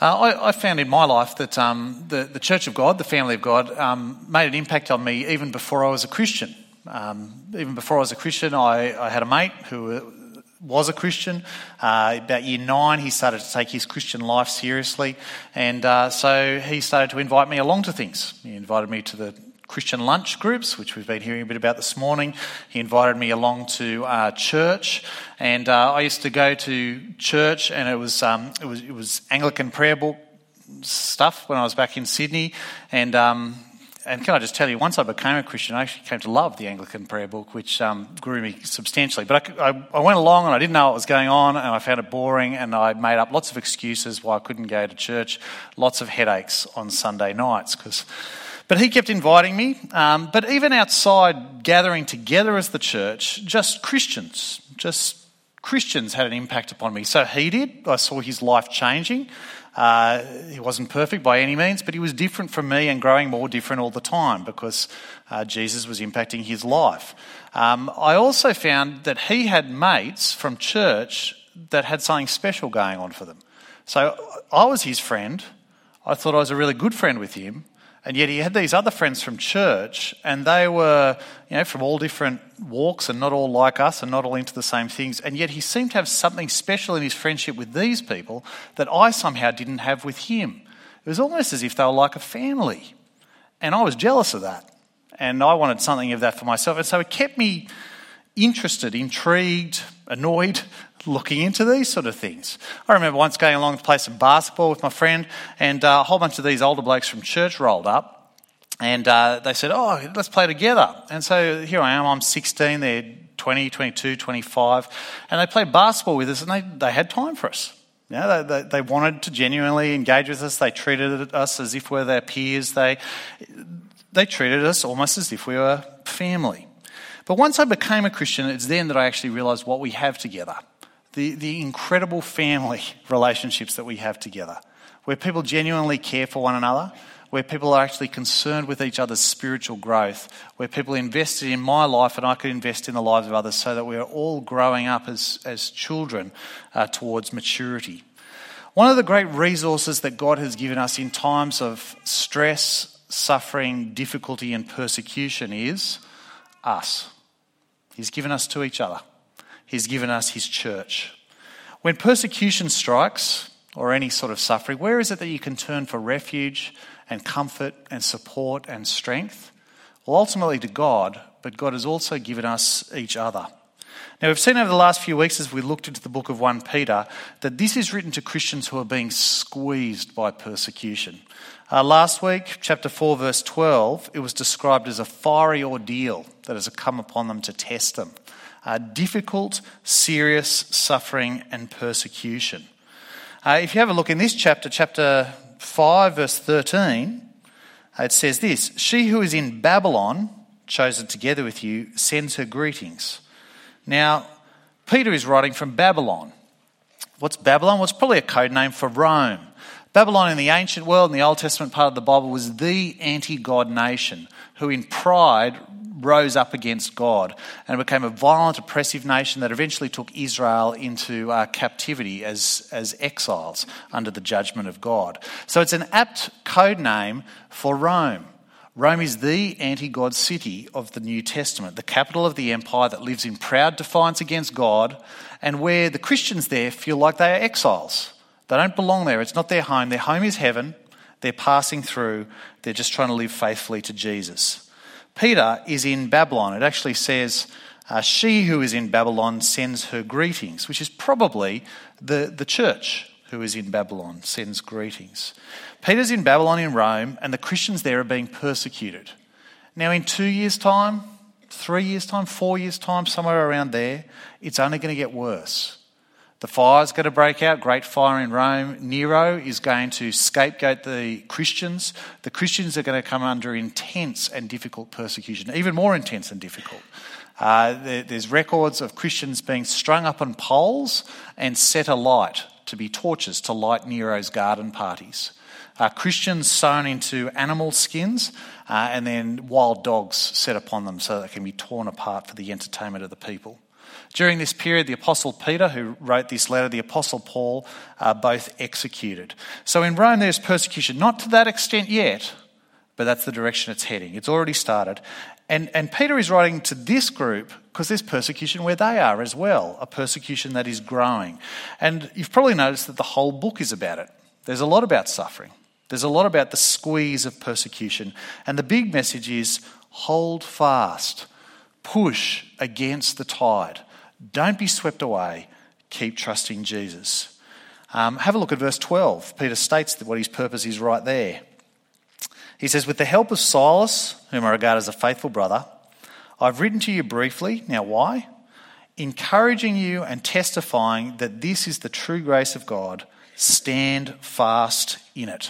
I found in my life that the Church of God, the family of God, made an impact on me even before I was a Christian. Even before I was a Christian, I had a mate who was a Christian. About year 9, he started to take his Christian life seriously, and so he started to invite me along to things. He invited me to the Christian lunch groups, which we've been hearing a bit about this morning. He invited me along to church, and I used to go to church, and it was Anglican prayer book stuff when I was back in Sydney, and can I just tell you, once I became a Christian, I actually came to love the Anglican prayer book, which grew me substantially. But I went along and I didn't know what was going on, and I found it boring, and I made up lots of excuses why I couldn't go to church, lots of headaches on Sunday nights. But he kept inviting me. But even outside gathering together as the church, just Christians had an impact upon me. So he did. I saw his life changing. He wasn't perfect by any means, but he was different from me and growing more different all the time because Jesus was impacting his life. I also found that he had mates from church that had something special going on for them. So I was his friend. I thought I was a really good friend with him. And yet he had these other friends from church, and they were, from all different walks and not all like us and not all into the same things. And yet he seemed to have something special in his friendship with these people that I somehow didn't have with him. It was almost as if they were like a family. And I was jealous of that. And I wanted something of that for myself. And so it kept me interested, intrigued, annoyed, looking into these sort of things. I remember once going along to play some basketball with my friend, and a whole bunch of these older blokes from church rolled up, and they said, "Oh, let's play together." And so here I am, I'm 16, they're 20, 22, 25, and they played basketball with us, and they had time for us. They wanted to genuinely engage with us. They treated us as if we were their peers. They treated us almost as if we were family. But once I became a Christian, it's then that I actually realised what we have together. The incredible family relationships that we have together, where people genuinely care for one another, where people are actually concerned with each other's spiritual growth, where people invested in my life and I could invest in the lives of others so that we are all growing up as children towards maturity. One of the great resources that God has given us in times of stress, suffering, difficulty and persecution is us. He's given us to each other. He's given us his church. When persecution strikes, or any sort of suffering, where is it that you can turn for refuge and comfort and support and strength? Well, ultimately to God, but God has also given us each other. Now, we've seen over the last few weeks as we looked into the book of 1 Peter that this is written to Christians who are being squeezed by persecution. Last week, chapter 4, verse 12, it was described as a fiery ordeal that has come upon them to test them. Difficult, serious suffering and persecution. If you have a look in this chapter 5, verse 13, it says this: "She who is in Babylon, chosen together with you, sends her greetings." Now, Peter is writing from Babylon. What's Babylon? Well, it's probably a code name for Rome. Babylon in the ancient world, in the Old Testament part of the Bible, was the anti-God nation who in pride rose up against God and became a violent, oppressive nation that eventually took Israel into captivity as exiles under the judgment of God. So it's an apt code name for Rome. Rome is the anti-God city of the New Testament, the capital of the empire that lives in proud defiance against God, and where the Christians there feel like they are exiles. They don't belong there. It's not their home. Their home is heaven. They're passing through. They're just trying to live faithfully to Jesus. Peter is in Babylon. It actually says, "She who is in Babylon sends her greetings," which is probably the church who is in Babylon sends greetings. Peter's in Babylon in Rome, and the Christians there are being persecuted. Now in 2 years' time, 3 years' time, 4 years' time, somewhere around there, it's only going to get worse. The fire's going to break out, great fire in Rome. Nero is going to scapegoat the Christians. The Christians are going to come under intense and difficult persecution, even more intense and difficult. There's records of Christians being strung up on poles and set alight to be torches to light Nero's garden parties. Christians sewn into animal skins and then wild dogs set upon them so that they can be torn apart for the entertainment of the people. During this period, the Apostle Peter, who wrote this letter, the Apostle Paul, are both executed. So in Rome there's persecution, not to that extent yet, but that's the direction it's heading. It's already started. And Peter is writing to this group because there's persecution where they are as well, a persecution that is growing. And you've probably noticed that the whole book is about it. There's a lot about suffering. There's a lot about the squeeze of persecution. And the big message is hold fast, push against the tide. Don't be swept away. Keep trusting Jesus. Have a look at verse 12. Peter states that what his purpose is right there. He says, with the help of Silas, whom I regard as a faithful brother, I've written to you briefly. Now why? Encouraging you and testifying that this is the true grace of God. Stand fast in it.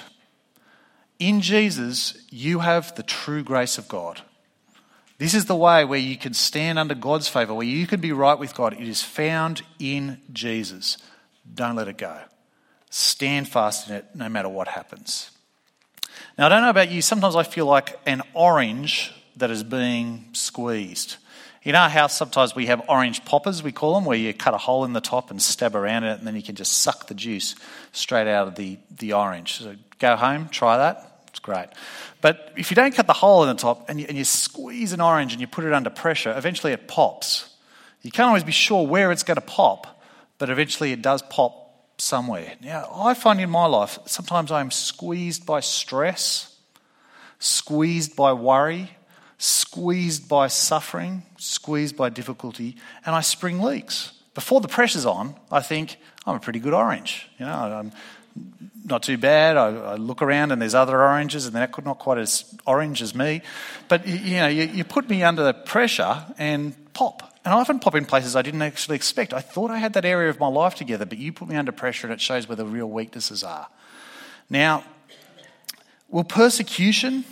In Jesus, you have the true grace of God. This is the way where you can stand under God's favour, where you can be right with God. It is found in Jesus. Don't let it go. Stand fast in it no matter what happens. Now, I don't know about you, sometimes I feel like an orange that is being squeezed. You know how sometimes we have orange poppers, we call them, where you cut a hole in the top and stab around it and then you can just suck the juice straight out of the orange. So go home, try that, it's great. But if you don't cut the hole in the top and you squeeze an orange and you put it under pressure, eventually it pops. You can't always be sure where it's going to pop, but eventually it does pop somewhere. Now, I find in my life, sometimes I'm squeezed by stress, squeezed by worry, squeezed by suffering, squeezed by difficulty, and I spring leaks. Before the pressure's on, I think, I'm a pretty good orange. You know, I'm not too bad. I look around and there's other oranges and they're not quite as orange as me. But, you put me under the pressure and pop. And I often pop in places I didn't actually expect. I thought I had that area of my life together, but you put me under pressure and it shows where the real weaknesses are. Now, will persecution,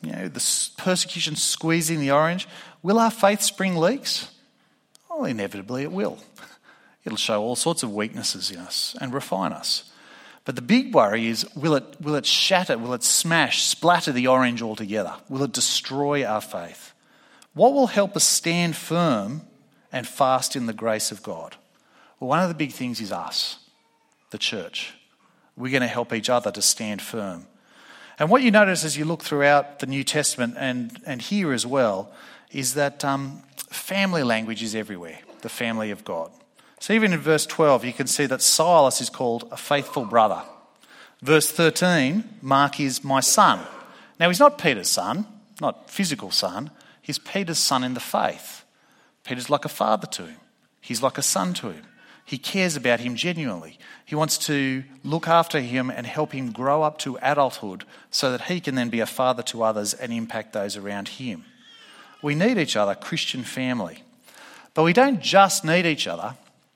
the persecution squeezing the orange, will our faith spring leaks? Oh, inevitably it will. It'll show all sorts of weaknesses in us and refine us. But the big worry is, will it shatter, will it smash, splatter the orange altogether? Will it destroy our faith? What will help us stand firm and fast in the grace of God? Well, one of the big things is us, the church. We're going to help each other to stand firm. And what you notice as you look throughout the New Testament and here as well is that family language is everywhere, the family of God. So even in verse 12, you can see that Silas is called a faithful brother. Verse 13, Mark is my son. Now, he's not Peter's son, not physical son. He's Peter's son in the faith. Peter's like a father to him. He's like a son to him. He cares about him genuinely. He wants to look after him and help him grow up to adulthood so that he can then be a father to others and impact those around him. We need each other, Christian family. But we don't just need each other.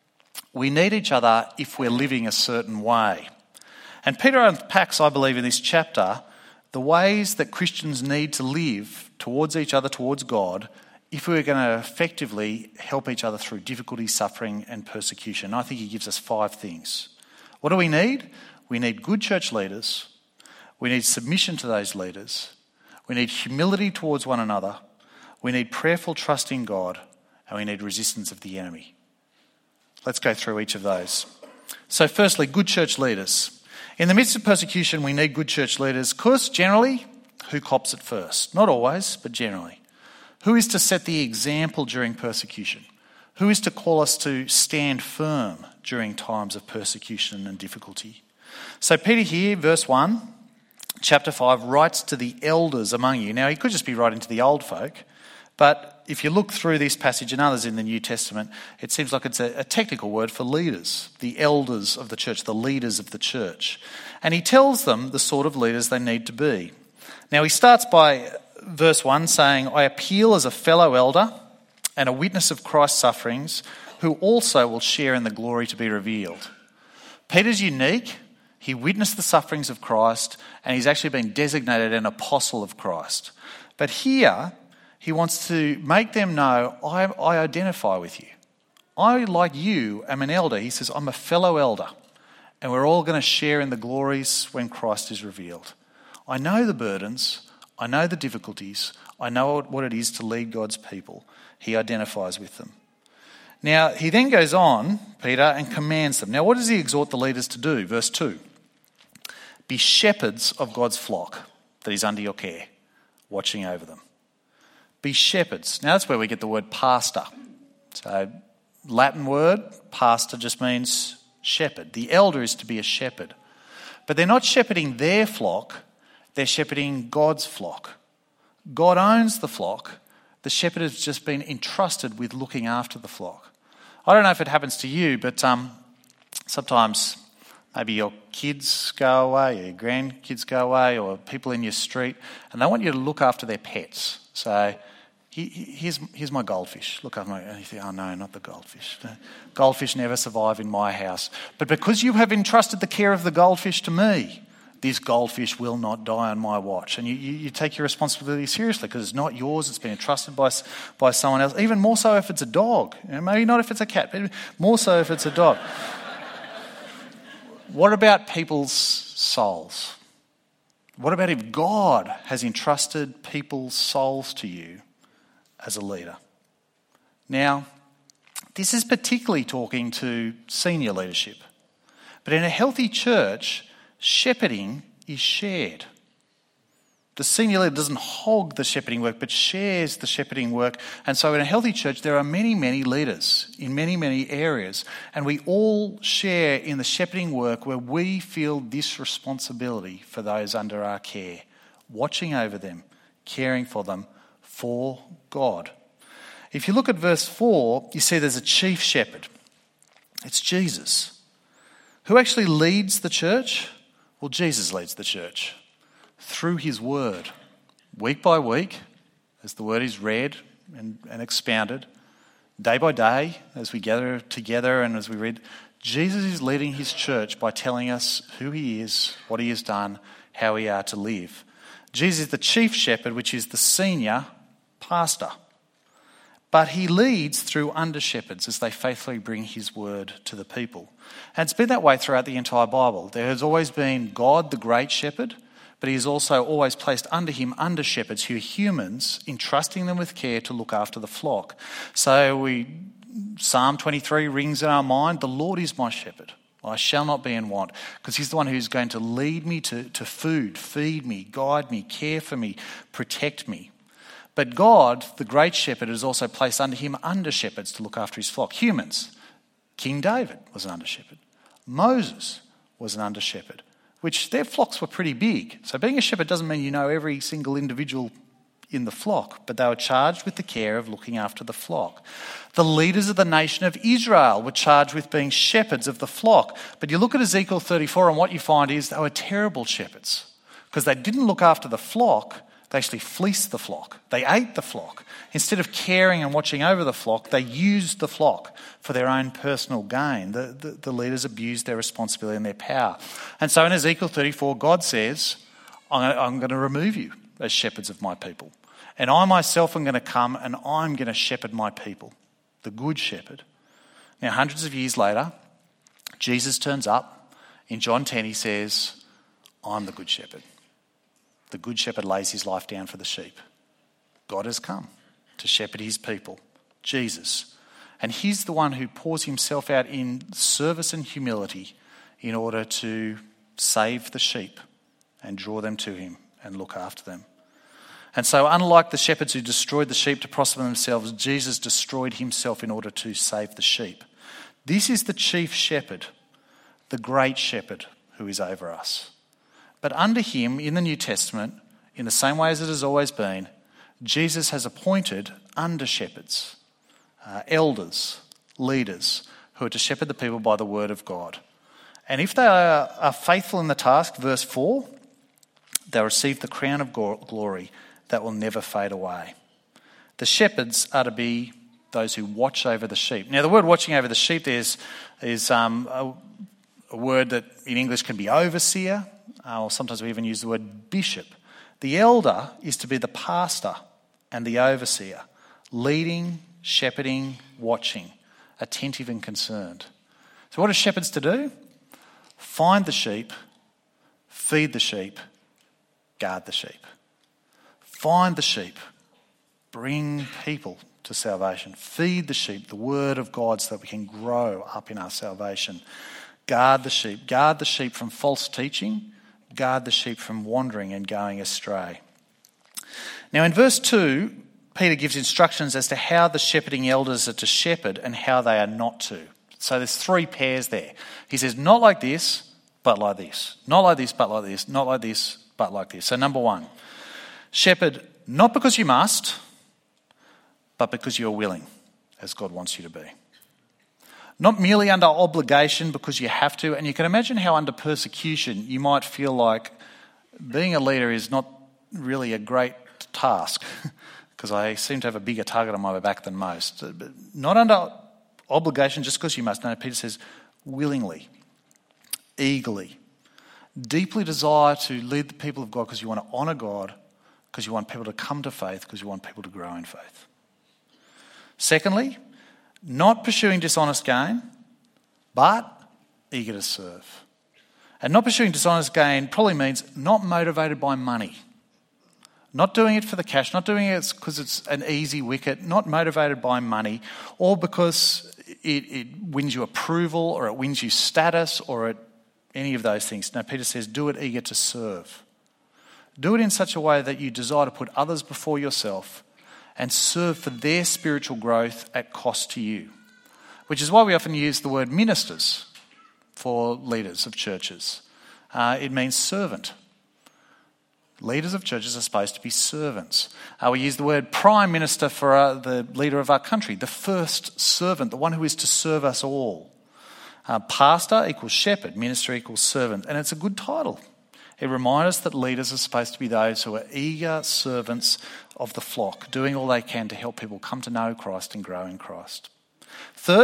We need each other if we're living a certain way. And Peter unpacks, I believe, in this chapter, the ways that Christians need to live towards each other, towards God, if we're going to effectively help each other through difficulty, suffering and persecution. I think he gives us 5 things. What do we need? We need good church leaders. We need submission to those leaders. We need humility towards one another. We need prayerful trust in God. And we need resistance of the enemy. Let's go through each of those. So firstly, good church leaders. In the midst of persecution, we need good church leaders because generally, who cops it first? Not always, but generally. Who is to set the example during persecution? Who is to call us to stand firm during times of persecution and difficulty? So Peter here, verse 1, chapter 5, writes to the elders among you. Now, he could just be writing to the old folk, but if you look through this passage and others in the New Testament, it seems like it's a technical word for leaders, the elders of the church, the leaders of the church. And he tells them the sort of leaders they need to be. Now, he starts by verse 1 saying, I appeal as a fellow elder and a witness of Christ's sufferings, who also will share in the glory to be revealed. Peter's unique. He witnessed the sufferings of Christ and he's actually been designated an apostle of Christ. But here, he wants to make them know, I identify with you. I, like you, am an elder. He says, I'm a fellow elder. And we're all going to share in the glories when Christ is revealed. I know the burdens. I know the difficulties. I know what it is to lead God's people. He identifies with them. Now, he then goes on, Peter, and commands them. Now, what does he exhort the leaders to do? Verse 2. Be shepherds of God's flock that is under your care, watching over them. Be shepherds. Now, that's where we get the word pastor. So, Latin word, pastor, just means shepherd. The elder is to be a shepherd. But they're not shepherding their flock, they're shepherding God's flock. God owns the flock. The shepherd has just been entrusted with looking after the flock. I don't know if it happens to you, but sometimes maybe your kids go away, or your grandkids go away, or people in your street, and they want you to look after their pets. So here's my goldfish. Look after my... And you think, oh no, not the goldfish. Goldfish never survive in my house. But because you have entrusted the care of the goldfish to me, this goldfish will not die on my watch. And you take your responsibility seriously because it's not yours, it's been entrusted by someone else. Even more so if it's a dog. Maybe not if it's a cat, but more so if it's a dog. What about people's souls? What about if God has entrusted people's souls to you as a leader? Now, this is particularly talking to senior leadership. But in a healthy church, shepherding is shared. The senior leader doesn't hog the shepherding work, but shares the shepherding work. And so in a healthy church, there are many, many leaders in many, many areas. And we all share in the shepherding work where we feel this responsibility for those under our care, watching over them, caring for them for God. If you look at verse 4, you see there's a chief shepherd. It's Jesus. Who actually leads the church? Well, Jesus leads the church through his word, week by week, as the word is read and expounded, day by day, as we gather together and as we read. Jesus is leading his church by telling us who he is, what he has done, how we are to live. Jesus is the chief shepherd, which is the senior pastor. But he leads through under-shepherds as they faithfully bring his word to the people. And it's been that way throughout the entire Bible. There has always been God, the great shepherd, but he has also always placed under him under-shepherds who are humans, entrusting them with care to look after the flock. So Psalm 23 rings in our mind, the Lord is my shepherd. I shall not be in want, because he's the one who's going to lead me to food, feed me, guide me, care for me, protect me. But God, the great shepherd, has also placed under him under-shepherds to look after his flock. Humans. King David was an under-shepherd. Moses was an under-shepherd, which their flocks were pretty big. So being a shepherd doesn't mean you know every single individual in the flock, but they were charged with the care of looking after the flock. The leaders of the nation of Israel were charged with being shepherds of the flock. But you look at Ezekiel 34 and what you find is they were terrible shepherds because they didn't look after the flock. They actually fleeced the flock. They ate the flock. Instead of caring and watching over the flock, they used the flock for their own personal gain. The leaders abused their responsibility and their power. And so in Ezekiel 34, God says, I'm going to remove you as shepherds of my people. And I myself am going to come and I'm going to shepherd my people, the good shepherd. Now, hundreds of years later, Jesus turns up. In John 10, he says, I'm the good shepherd. The good shepherd lays his life down for the sheep. God has come to shepherd his people, Jesus. And he's the one who pours himself out in service and humility in order to save the sheep and draw them to him and look after them. And so unlike the shepherds who destroyed the sheep to prosper themselves, Jesus destroyed himself in order to save the sheep. This is the chief shepherd, the great shepherd who is over us. But under him, in the New Testament, in the same way as it has always been, Jesus has appointed under-shepherds, elders, leaders, who are to shepherd the people by the word of God. And if they are faithful in the task, verse 4, they'll receive the crown of glory that will never fade away. The shepherds are to be those who watch over the sheep. Now, the word watching over the sheep is a word that in English can be overseer, or sometimes we even use the word bishop. The elder is to be the pastor and the overseer, leading, shepherding, watching, attentive and concerned. So what are shepherds to do? Find the sheep, feed the sheep, guard the sheep. Find the sheep, bring people to salvation. Feed the sheep, the word of God, so that we can grow up in our salvation. Guard the sheep. Guard the sheep from false teaching. Guard the sheep from wandering and going astray. Now in verse 2, Peter gives instructions as to how the shepherding elders are to shepherd and how they are not to. So there's 3 pairs there. He says, not like this, but like this. Not like this, but like this. Not like this, but like this. So number 1, shepherd not because you must, but because you're willing, as God wants you to be. Not merely under obligation because you have to. And you can imagine how under persecution you might feel like being a leader is not really a great task, because I seem to have a bigger target on my back than most. But not under obligation just because you must. No, Peter says willingly, eagerly, deeply desire to lead the people of God because you want to honour God, because you want people to come to faith, because you want people to grow in faith. Secondly, not pursuing dishonest gain, but eager to serve. And not pursuing dishonest gain probably means not motivated by money. Not doing it for the cash, not doing it because it's an easy wicket, not motivated by money, or because it wins you approval or it wins you status or any of those things. No, Peter says do it eager to serve. Do it in such a way that you desire to put others before yourself and serve for their spiritual growth at cost to you. Which is why we often use the word ministers for leaders of churches. It means servant. Leaders of churches are supposed to be servants. We use the word prime minister for the leader of our country, the first servant, the one who is to serve us all. Pastor equals shepherd, minister equals servant, and it's a good title. It reminds us that leaders are supposed to be those who are eager servants of the flock, doing all they can to help people come to know Christ and grow in Christ. Third,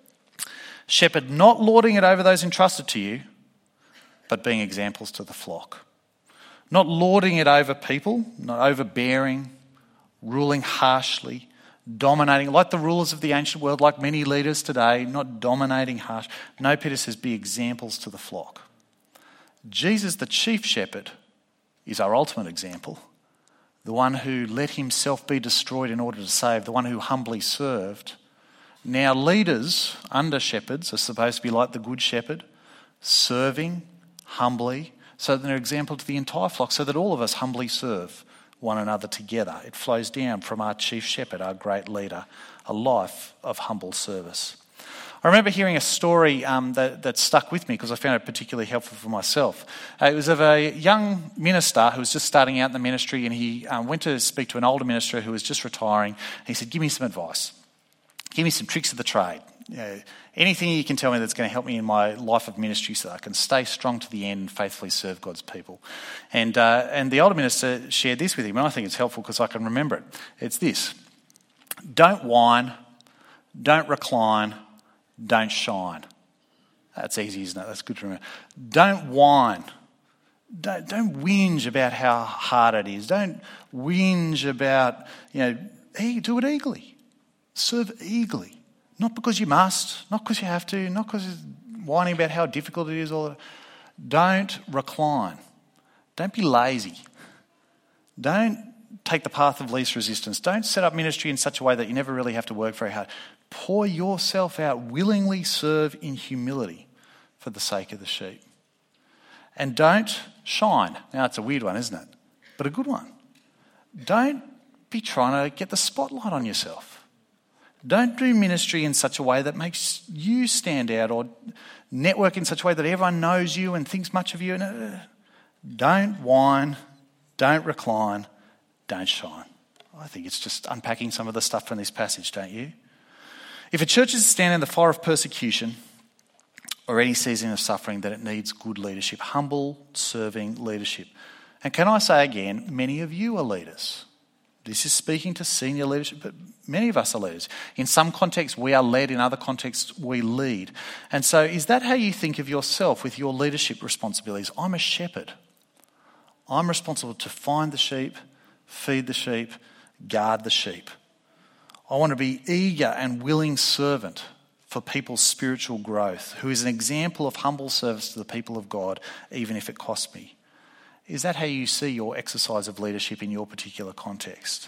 shepherd not lording it over those entrusted to you, but being examples to the flock. Not lording it over people, not overbearing, ruling harshly, dominating, like the rulers of the ancient world, like many leaders today, not dominating harsh. No, Peter says, be examples to the flock. Jesus, the chief shepherd, is our ultimate example. The one who let himself be destroyed in order to save, the one who humbly served. Now leaders under shepherds are supposed to be like the good shepherd, serving humbly, so that they're an example to the entire flock, so that all of us humbly serve one another together. It flows down from our chief shepherd, our great leader, a life of humble service. I remember hearing a story that stuck with me because I found it particularly helpful for myself. It was of a young minister who was just starting out in the ministry, and he went to speak to an older minister who was just retiring. And he said, give me some advice. Give me some tricks of the trade. Anything you can tell me that's going to help me in my life of ministry so that I can stay strong to the end and faithfully serve God's people. And the older minister shared this with him, and I think it's helpful because I can remember it. It's this: don't whine, don't recline, don't shine. That's easy, isn't it? That's good to remember. Don't whine. Don't whinge about how hard it is. Don't whinge about, do it eagerly. Serve eagerly. Not because you must, not because you have to, not because you're whining about how difficult it is. Don't recline. Don't be lazy. Don't take the path of least resistance. Don't set up ministry in such a way that you never really have to work very hard. Pour yourself out, willingly serve in humility for the sake of the sheep. And don't shine. Now, it's a weird one, isn't it? But a good one. Don't be trying to get the spotlight on yourself. Don't do ministry in such a way that makes you stand out, or network in such a way that everyone knows you and thinks much of you. Don't whine, don't recline, don't shine. I think it's just unpacking some of the stuff from this passage, don't you? If a church is standing in the fire of persecution or any season of suffering, then it needs good leadership, humble, serving leadership. And can I say again, many of you are leaders. This is speaking to senior leadership, but many of us are leaders. In some contexts, we are led. In other contexts, we lead. And so is that how you think of yourself with your leadership responsibilities? I'm a shepherd. I'm responsible to find the sheep, feed the sheep, guard the sheep. I want to be eager and willing servant for people's spiritual growth, who is an example of humble service to the people of God, even if it costs me. Is that how you see your exercise of leadership in your particular context?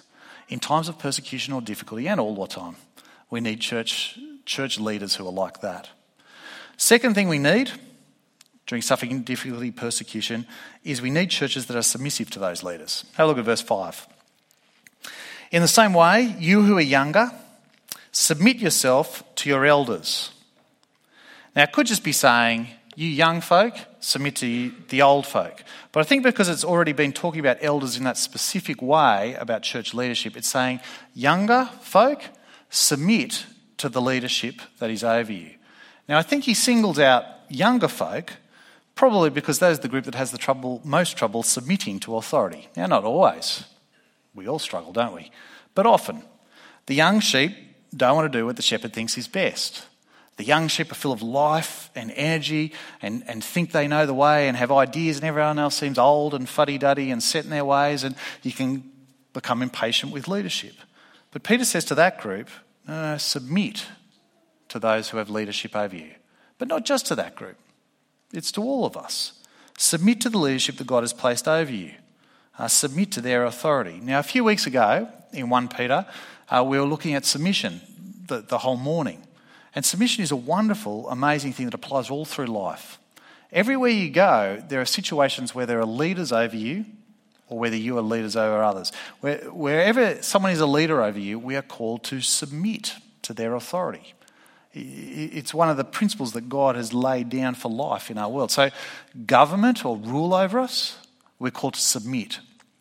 in times of persecution or difficulty and all the time. We need church leaders who are like that. Second thing we need during suffering, difficulty, persecution is we need churches that are submissive to those leaders. Have a look at verse 5. In the same way, you who are younger, submit yourself to your elders. Now, it could just be saying, you young folk, submit to the old folk. But I think because it's already been talking about elders in that specific way about church leadership, it's saying, younger folk, submit to the leadership that is over you. Now, I think he singles out younger folk, probably because that is the group that has the most trouble submitting to authority. Now, not always. We all struggle, don't we? But often. The young sheep don't want to do what the shepherd thinks is best. The young sheep are full of life and energy and think they know the way and have ideas, and everyone else seems old and fuddy-duddy and set in their ways, and you can become impatient with leadership. But Peter says to that group, no, submit to those who have leadership over you. But not just to that group. It's to all of us. Submit to the leadership that God has placed over you. Submit to their authority. Now, a few weeks ago in 1 Peter, we were looking at submission the whole morning. And submission is a wonderful, amazing thing that applies all through life. Everywhere you go, there are situations where there are leaders over you, or whether you are leaders over others. Wherever someone is a leader over you, we are called to submit to their authority. It's one of the principles that God has laid down for life in our world. So government or rule over us, we're called to submit.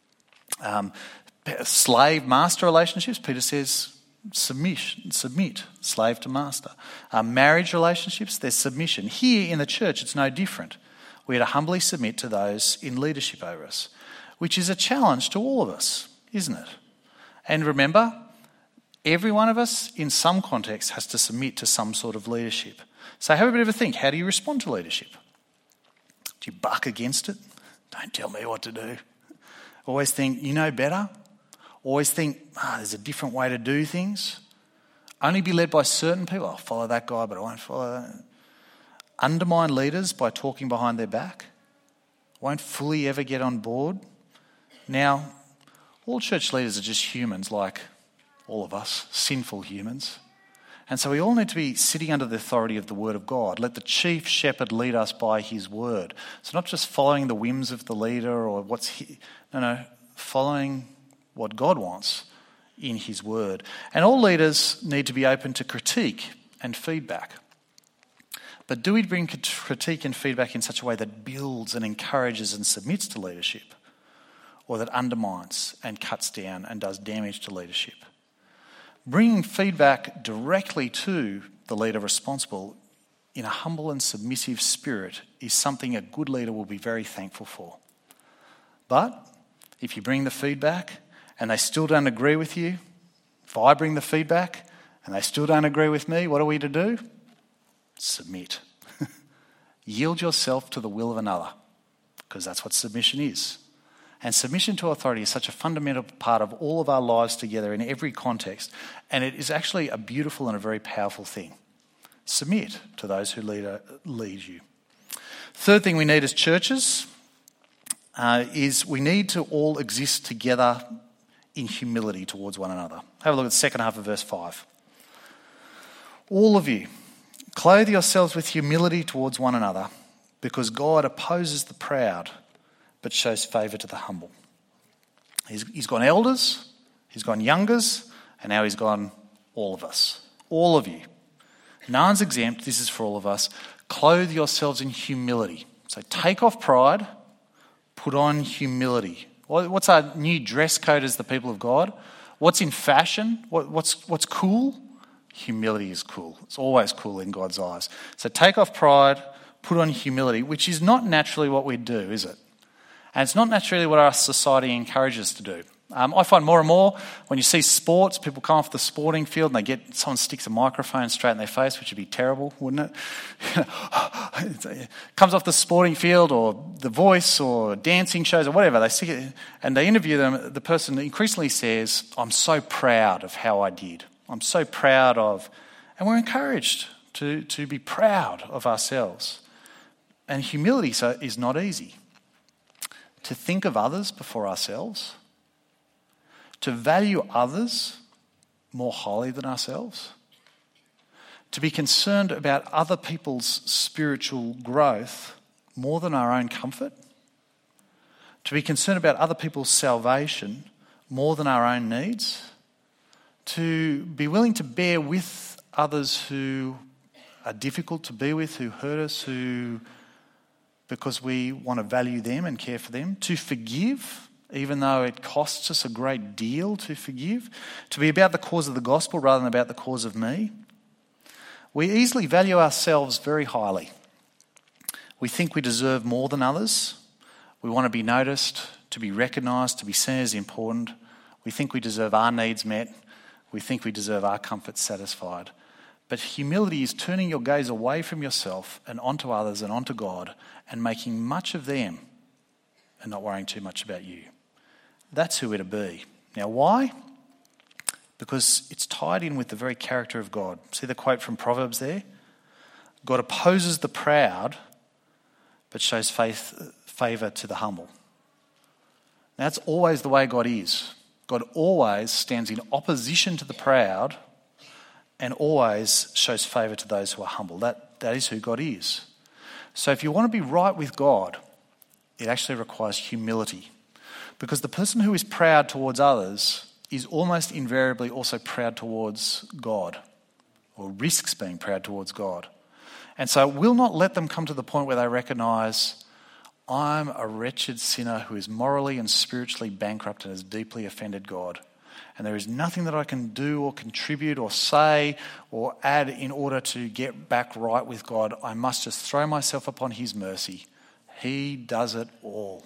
Slave-master relationships, Peter says, submit, slave to master. Marriage relationships, there's submission. Here in the church, it's no different. We are to humbly submit to those in leadership over us, which is a challenge to all of us, isn't it? And remember, every one of us in some context has to submit to some sort of leadership. So have a bit of a think. How do you respond to leadership? Do you buck against it? Don't tell me what to do. Always think, you know better? Always think, there's a different way to do things. Only be led by certain people. I'll follow that guy, but I won't follow that. Undermine leaders by talking behind their back. Won't fully ever get on board. Now, all church leaders are just humans like all of us, sinful humans. And so we all need to be sitting under the authority of the word of God. Let the chief shepherd lead us by his word. So not just following the whims of the leader or following what God wants in his word. And all leaders need to be open to critique and feedback. But do we bring critique and feedback in such a way that builds and encourages and submits to leadership, or that undermines and cuts down and does damage to leadership? Bringing feedback directly to the leader responsible in a humble and submissive spirit is something a good leader will be very thankful for. But if you bring the feedback and they still don't agree with you, if I bring the feedback and they still don't agree with me, what are we to do? Submit. Yield yourself to the will of another, because that's what submission is. And submission to authority is such a fundamental part of all of our lives together in every context. And it is actually a beautiful and a very powerful thing. Submit to those who lead you. Third thing we need as churches is we need to all exist together in humility towards one another. Have a look at the second half of verse 5. All of you, clothe yourselves with humility towards one another, because God opposes the proud but shows favour to the humble. He's gone elders, he's gone youngers, and now he's gone all of us. All of you. No one's exempt, this is for all of us. Clothe yourselves in humility. So take off pride, put on humility. What's our new dress code as the people of God? What's in fashion? What's cool? Humility is cool. It's always cool in God's eyes. So take off pride, put on humility, which is not naturally what we do, is it? And it's not naturally what our society encourages to do. I find more and more when you see sports, people come off the sporting field and someone sticks a microphone straight in their face, which would be terrible, wouldn't it? Comes off the sporting field or The Voice or dancing shows or whatever, they stick it and they interview them. The person increasingly says, "I'm so proud of how I did. I'm so proud of," and we're encouraged to be proud of ourselves. And humility is not easy. To think of others before ourselves, to value others more highly than ourselves, to be concerned about other people's spiritual growth more than our own comfort, to be concerned about other people's salvation more than our own needs, to be willing to bear with others who are difficult to be with, who hurt us, because we want to value them and care for them, to forgive, even though it costs us a great deal to forgive, to be about the cause of the gospel rather than about the cause of me. We easily value ourselves very highly. We think we deserve more than others. We want to be noticed, to be recognised, to be seen as important. We think we deserve our needs met. We think we deserve our comfort satisfied. But humility is turning your gaze away from yourself and onto others and onto God and making much of them and not worrying too much about you. That's who we're to be. Now, why? Because it's tied in with the very character of God. See the quote from Proverbs there? God opposes the proud, but shows favour to the humble. Now, that's always the way God is. God always stands in opposition to the proud and always shows favour to those who are humble. That is who God is. So if you want to be right with God, it actually requires humility. Because the person who is proud towards others is almost invariably also proud towards God, or risks being proud towards God. And so it will not let them come to the point where they recognise, I'm a wretched sinner who is morally and spiritually bankrupt and has deeply offended God. And there is nothing that I can do or contribute or say or add in order to get back right with God. I must just throw myself upon his mercy. He does it all.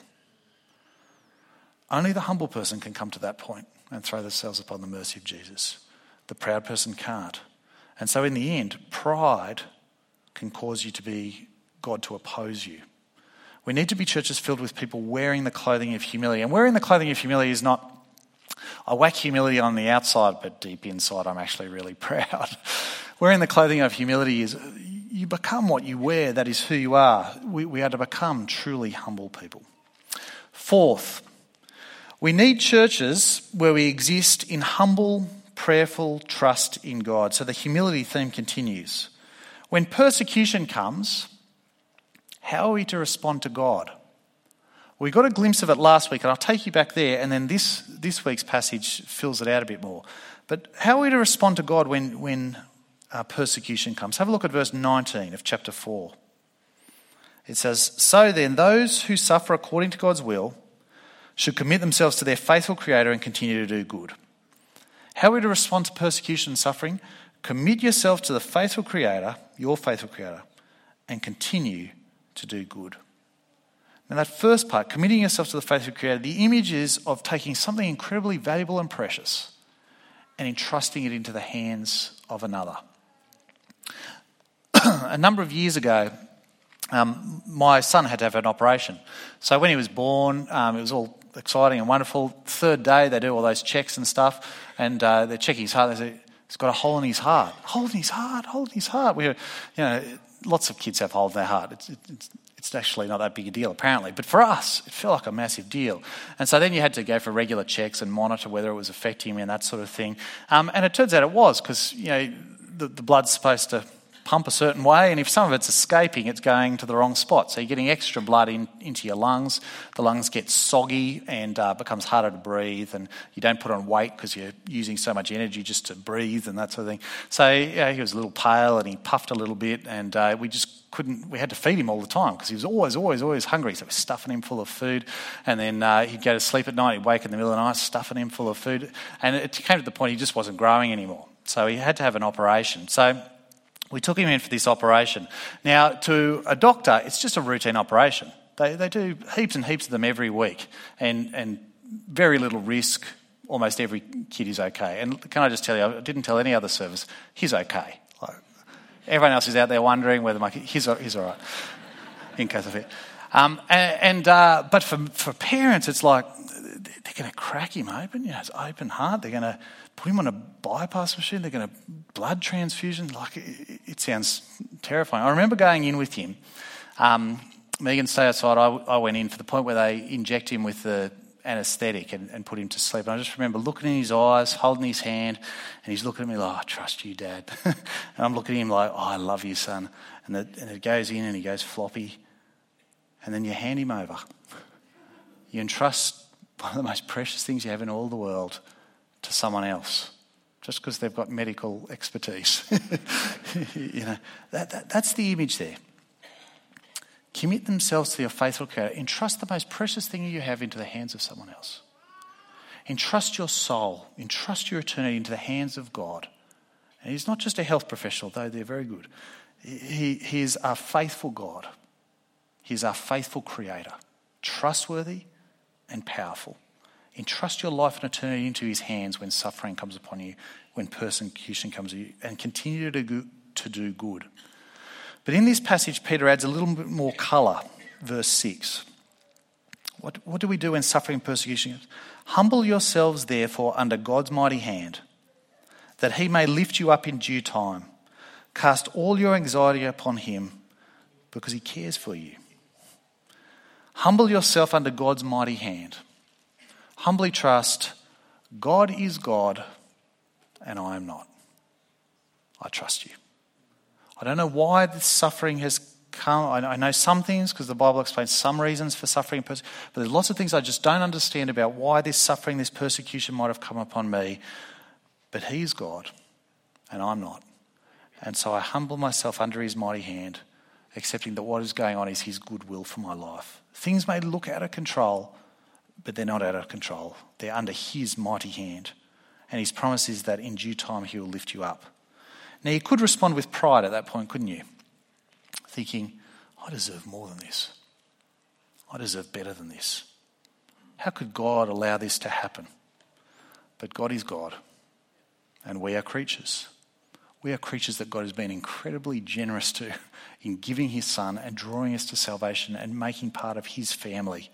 Only the humble person can come to that point and throw themselves upon the mercy of Jesus. The proud person can't. And so in the end, pride can cause you to be God to oppose you. We need to be churches filled with people wearing the clothing of humility. And wearing the clothing of humility is not, I whack humility on the outside, but deep inside I'm actually really proud. Wearing the clothing of humility is you become what you wear. That is who you are. We are to become truly humble people. Fourth, we need churches where we exist in humble, prayerful trust in God. So the humility theme continues. When persecution comes, how are we to respond to God? We got a glimpse of it last week, and I'll take you back there, and then this week's passage fills it out a bit more. But how are we to respond to God when persecution comes? Have a look at verse 19 of chapter 4. It says, So then those who suffer according to God's will should commit themselves to their faithful Creator and continue to do good. How are we to respond to persecution and suffering? Commit yourself to the faithful Creator, your faithful Creator, and continue to do good. Now that first part, committing yourself to the faithful Creator, the image is of taking something incredibly valuable and precious and entrusting it into the hands of another. A number of years ago, my son had to have an operation. So when he was born, it was all exciting and wonderful. Third day, they do all those checks and stuff, and they check his heart. They say, he's got a hole in his heart. Hole in his heart, hole in his heart. Lots of kids have holes in their heart. It's actually not that big a deal, apparently. But for us, it felt like a massive deal. And so then you had to go for regular checks and monitor whether it was affecting him and that sort of thing. And it turns out it was, because the blood's supposed to pump a certain way, and if some of it's escaping, it's going to the wrong spot. So you're getting extra blood into your lungs. The lungs get soggy and becomes harder to breathe, and you don't put on weight because you're using so much energy just to breathe and that sort of thing. So he was a little pale and he puffed a little bit, and we had to feed him all the time because he was always hungry. So we're stuffing him full of food, and then he'd go to sleep at night, he'd wake in the middle of the night, stuffing him full of food, and it came to the point he just wasn't growing anymore. So he had to have an operation. So we took him in for this operation. Now, to a doctor, it's just a routine operation. They do heaps and heaps of them every week, and very little risk. Almost every kid is okay. And can I just tell you, I didn't tell any other service, he's okay. Everyone else is out there wondering whether my kid, he's all right, in case of it. But for parents, it's like they're going to crack him open. It's open heart. They're going to put him on a bypass machine. They're going to blood transfusion. It sounds terrifying. I remember going in with him. Megan stayed outside. I went in for the point where they inject him with the anaesthetic and put him to sleep. And I just remember looking in his eyes, holding his hand, and he's looking at me like, I trust you, Dad. And I'm looking at him like, I love you, son. And it goes in and he goes floppy. And then you hand him over. You entrust one of the most precious things you have in all the world to someone else, just because they've got medical expertise. That's the image there. Commit themselves to your faithful Creator. Entrust the most precious thing you have into the hands of someone else. Entrust your soul, entrust your eternity into the hands of God. And he's not just a health professional, though they're very good. He is our faithful God. He's our faithful Creator, trustworthy and powerful. Entrust your life and eternity into his hands when suffering comes upon you, when persecution comes to you, and continue to do good. But in this passage, Peter adds a little bit more colour. Verse 6. What do we do when suffering and persecution comes? Humble yourselves, therefore, under God's mighty hand, that he may lift you up in due time. Cast all your anxiety upon him, because he cares for you. Humble yourself under God's mighty hand. Humbly trust, God is God, and I am not. I trust you. I don't know why this suffering has come. I know some things because the Bible explains some reasons for suffering and persecution, but there's lots of things I just don't understand about why this suffering, this persecution might have come upon me. But he's God, and I'm not. And so I humble myself under his mighty hand, accepting that what is going on is his good will for my life. Things may look out of control, but they're not out of control. They're under his mighty hand. And his promise is that in due time he will lift you up. Now, you could respond with pride at that point, couldn't you? Thinking, I deserve more than this. I deserve better than this. How could God allow this to happen? But God is God, and we are creatures. We are creatures that God has been incredibly generous to in giving his Son and drawing us to salvation and making part of his family.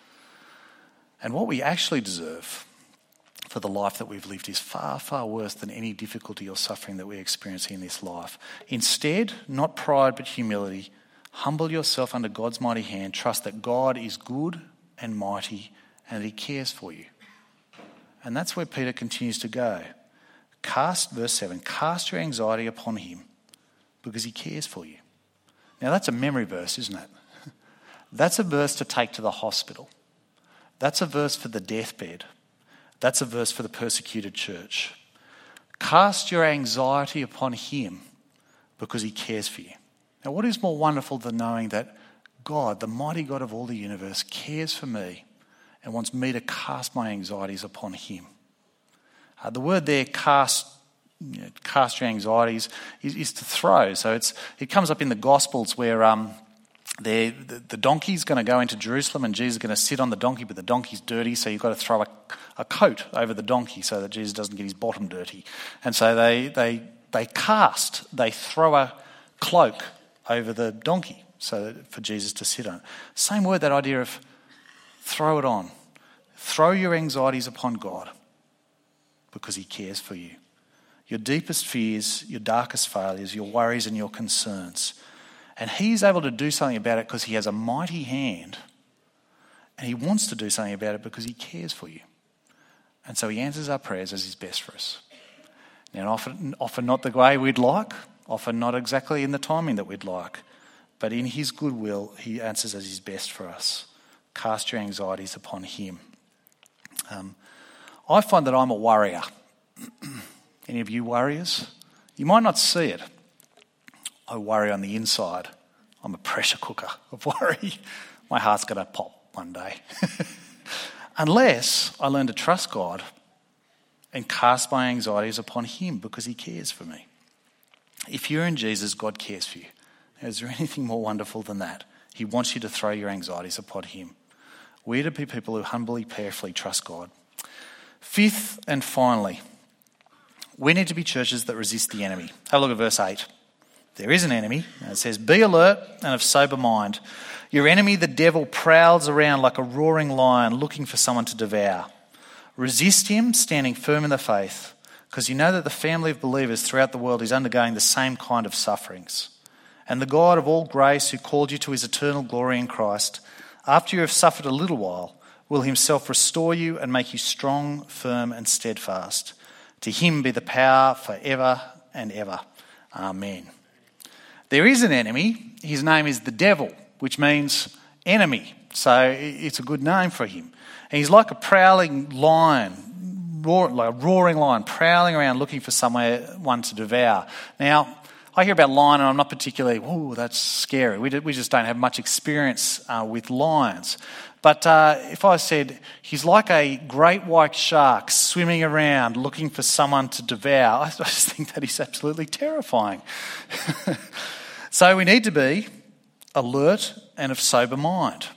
And what we actually deserve for the life that we've lived is far, far worse than any difficulty or suffering that we experience in this life. Instead, not pride but humility, humble yourself under God's mighty hand, trust that God is good and mighty and that he cares for you. And that's where Peter continues to go. Verse 7, cast your anxiety upon him because he cares for you. Now that's a memory verse, isn't it? That's a verse to take to the hospital. That's a verse for the deathbed. That's a verse for the persecuted church. Cast your anxiety upon him because he cares for you. Now, what is more wonderful than knowing that God, the mighty God of all the universe, cares for me and wants me to cast my anxieties upon him? The word there, cast your anxieties, is to throw. So it comes up in the Gospels where the donkey's going to go into Jerusalem and Jesus is going to sit on the donkey, but the donkey's dirty, so you've got to throw a coat over the donkey so that Jesus doesn't get his bottom dirty. And so they throw a cloak over the donkey for Jesus to sit on. Same word, that idea of throw it on. Throw your anxieties upon God because he cares for you. Your deepest fears, your darkest failures, your worries and your concerns. And he's able to do something about it because he has a mighty hand, and he wants to do something about it because he cares for you. And so he answers our prayers as is best for us. Now, often not the way we'd like, often not exactly in the timing that we'd like, but in his good will, he answers as is best for us. Cast your anxieties upon him. I find that I'm a worrier. Any of you worriers? You might not see it. I worry on the inside. I'm a pressure cooker of worry. My heart's going to pop one day. Unless I learn to trust God and cast my anxieties upon him because he cares for me. If you're in Jesus, God cares for you. Now, is there anything more wonderful than that? He wants you to throw your anxieties upon him. We're to be people who humbly, prayerfully trust God. Fifth and finally, we need to be churches that resist the enemy. Have a look at verse 8. There is an enemy, and it says, be alert and of sober mind. Your enemy, the devil, prowls around like a roaring lion looking for someone to devour. Resist him, standing firm in the faith, because you know that the family of believers throughout the world is undergoing the same kind of sufferings. And the God of all grace, who called you to his eternal glory in Christ, after you have suffered a little while, will himself restore you and make you strong, firm and steadfast. To him be the power forever and ever. Amen. There is an enemy. His name is the devil, which means enemy. So it's a good name for him. And he's like a prowling lion, like a roaring lion, prowling around looking for someone to devour. Now, I hear about lion and I'm not particularly, that's scary. We just don't have much experience with lions. But if I said he's like a great white shark swimming around looking for someone to devour, I just think that is absolutely terrifying. So we need to be alert and of sober mind.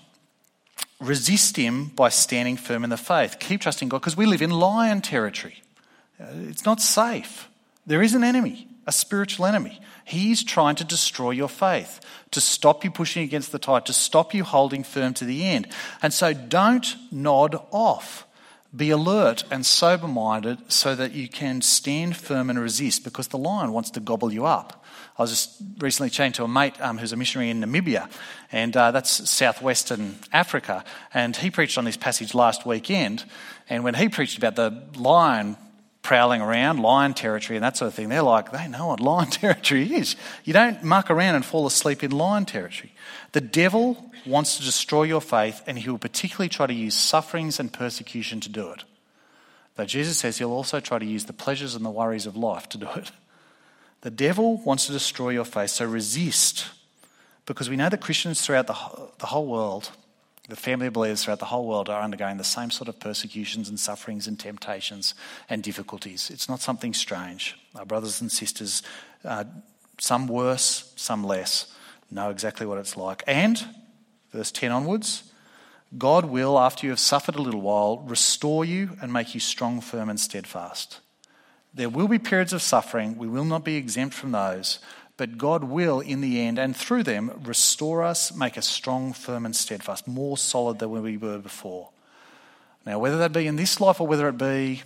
Resist him by standing firm in the faith. Keep trusting God because we live in lion territory. It's not safe. There is an enemy, a spiritual enemy. He's trying to destroy your faith, to stop you pushing against the tide, to stop you holding firm to the end. And so don't nod off. Be alert and sober-minded so that you can stand firm and resist because the lion wants to gobble you up. I was just recently chatting to a mate who's a missionary in Namibia, and that's southwestern Africa, and he preached on this passage last weekend, and when he preached about the lion prowling around, lion territory and that sort of thing, they know what lion territory is. You don't muck around and fall asleep in lion territory. The devil wants to destroy your faith, and he will particularly try to use sufferings and persecution to do it. Though Jesus says he'll also try to use the pleasures and the worries of life to do it. The devil wants to destroy your faith, so resist. Because we know that Christians throughout the whole world, the family of believers throughout the whole world are undergoing the same sort of persecutions and sufferings and temptations and difficulties. It's not something strange. Our brothers and sisters, some worse, some less, know exactly what it's like. And, verse 10 onwards, God will, after you have suffered a little while, restore you and make you strong, firm and steadfast. There will be periods of suffering. We will not be exempt from those. But God will, in the end, and through them, restore us, make us strong, firm and steadfast, more solid than we were before. Now, whether that be in this life or whether it be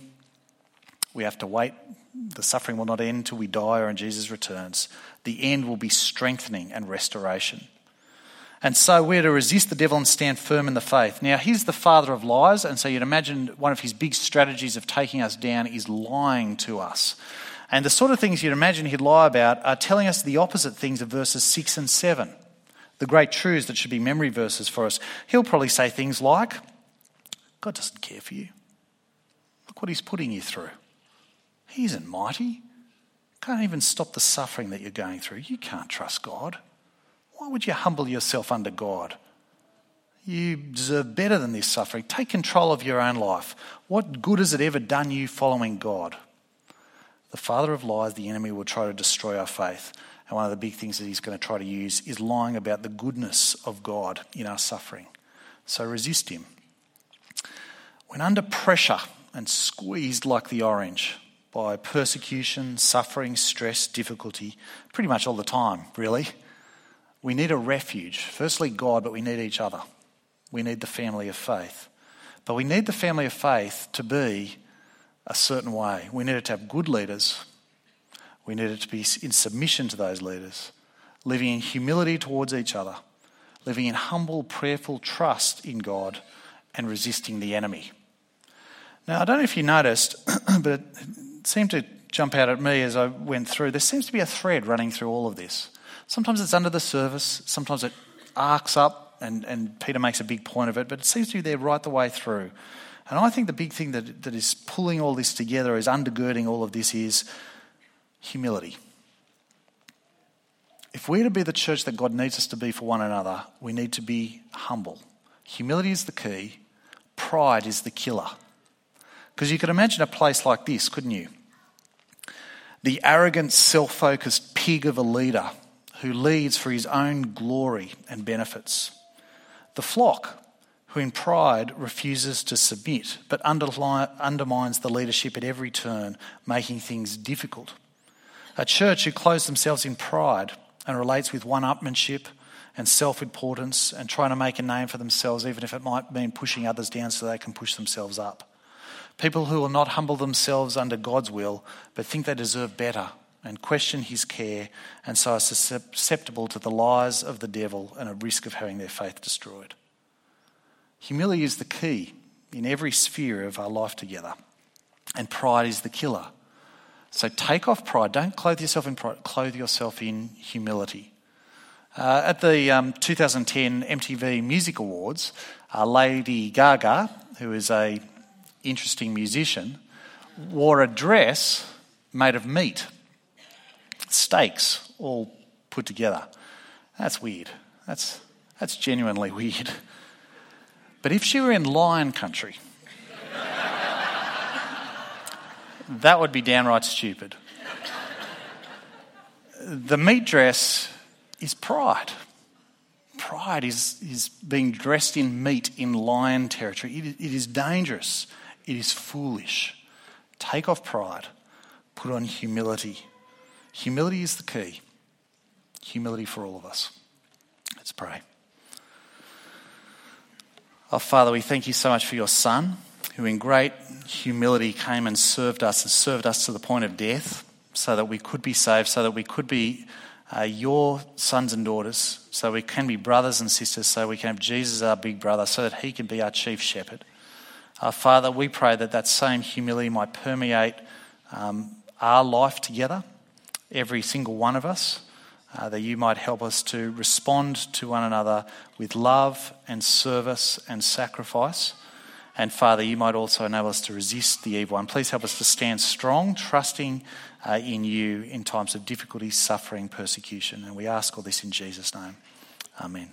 we have to wait, the suffering will not end until we die or when Jesus returns. The end will be strengthening and restoration. And so we're to resist the devil and stand firm in the faith. Now, he's the father of lies, and so you'd imagine one of his big strategies of taking us down is lying to us. And the sort of things you'd imagine he'd lie about are telling us the opposite things of verses 6 and 7, the great truths that should be memory verses for us. He'll probably say things like, God doesn't care for you. Look what he's putting you through. He isn't mighty. Can't even stop the suffering that you're going through. You can't trust God. Why would you humble yourself under God? You deserve better than this suffering. Take control of your own life. What good has it ever done you following God? The father of lies, the enemy, will try to destroy our faith. And one of the big things that he's going to try to use is lying about the goodness of God in our suffering. So resist him. When under pressure and squeezed like the orange by persecution, suffering, stress, difficulty, pretty much all the time, really, we need a refuge. Firstly, God, but we need each other. We need the family of faith. But we need the family of faith to be a certain way. We need it to have good leaders. We need it to be in submission to those leaders, living in humility towards each other, living in humble, prayerful trust in God, and resisting the enemy. Now, I don't know if you noticed, but it seemed to jump out at me as I went through. There seems to be a thread running through all of this. Sometimes it's under the surface, sometimes it arcs up, and Peter makes a big point of it, but it seems to be there right the way through. And I think the big thing that is pulling all this together, is undergirding all of this, is humility. If we're to be the church that God needs us to be for one another, we need to be humble. Humility is the key. Pride is the killer. Because you could imagine a place like this, couldn't you? The arrogant, self-focused pig of a leader who leads for his own glory and benefits. The flock, who in pride refuses to submit but undermines the leadership at every turn, making things difficult. A church who clothes themselves in pride and relates with one-upmanship and self-importance and trying to make a name for themselves, even if it might mean pushing others down so they can push themselves up. People who will not humble themselves under God's will but think they deserve better and question his care, and so are susceptible to the lies of the devil and a risk of having their faith destroyed. Humility is the key in every sphere of our life together. And pride is the killer. So take off pride. Don't clothe yourself in pride. Clothe yourself in humility. At the 2010 MTV Music Awards, Lady Gaga, who is an interesting musician, wore a dress made of meat. Steaks all put together. That's weird. That's genuinely weird. But if she were in lion country, that would be downright stupid. The meat dress is pride. Pride is being dressed in meat in lion territory. It is dangerous. It is foolish. Take off pride. Put on humility. Humility is the key. Humility for all of us. Let's pray. Oh, Father, we thank you so much for your Son, who in great humility came and served us to the point of death so that we could be saved, so that we could be your sons and daughters, so we can be brothers and sisters, so we can have Jesus our big brother, so that he can be our chief shepherd. Father, we pray that that same humility might permeate our life together, every single one of us, that you might help us to respond to one another with love and service and sacrifice. And Father, you might also enable us to resist the evil one. Please help us to stand strong, trusting in you in times of difficulty, suffering, persecution. And we ask all this in Jesus' name. Amen.